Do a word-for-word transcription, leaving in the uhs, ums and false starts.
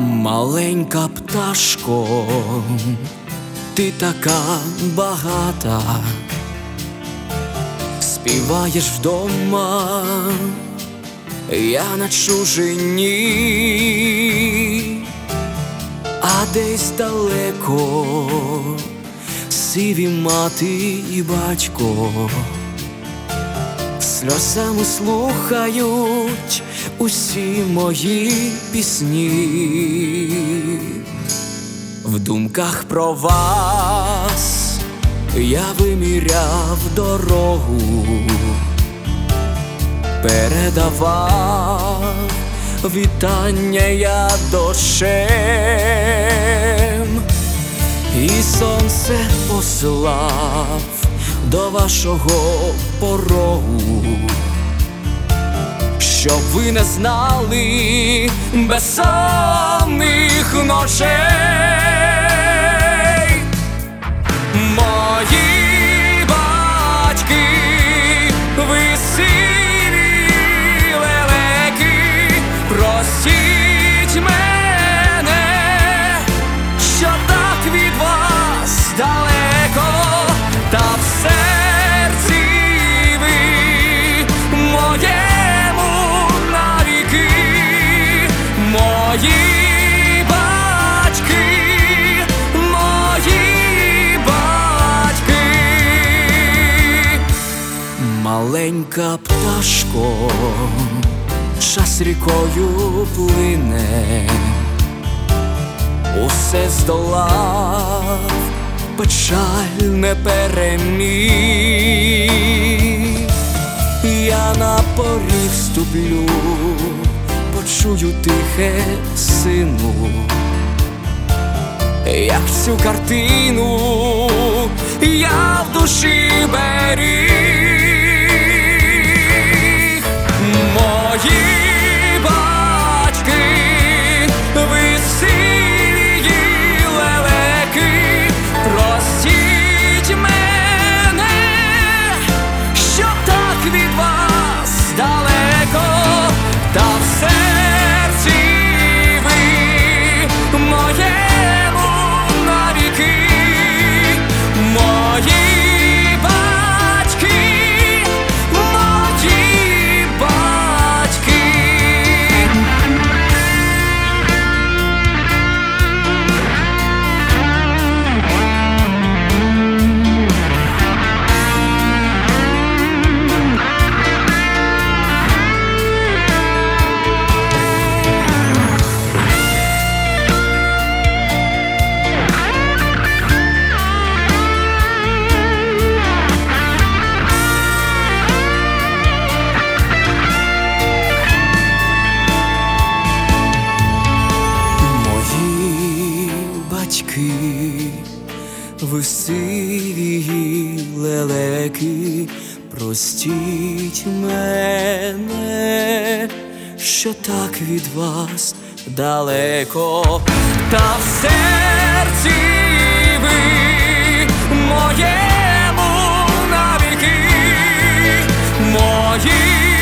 Маленька пташко, ти така багата, співаєш вдома, я на чужині, а десь далеко сиві мати і батько сльозами слухають усі мої пісні. В думках про вас я виміряв дорогу, передавав вітання я дощем, і сонце послав до вашого порогу, щоб ви не знали безсонних ночей. Мої батьки, ви сиві лелеки, простіть мене, що так від вас далеко, та в серці ви моєму навіки. Мої батьки, мої батьки. Маленька пташко, час рікою плине, усе здолав, печаль не переміг. Я на поріг ступлю, почую тихе сину, як цю картину я в душі беріг. Мої батьки, ви сиві лелеки, простіть мене, що так від вас далеко, та в серці ви моєму навіки. Мої батьки, мої батьки. Ви сиві лелеки, простіть мене, що так від вас далеко, та в серці ви моєму навіки. Мої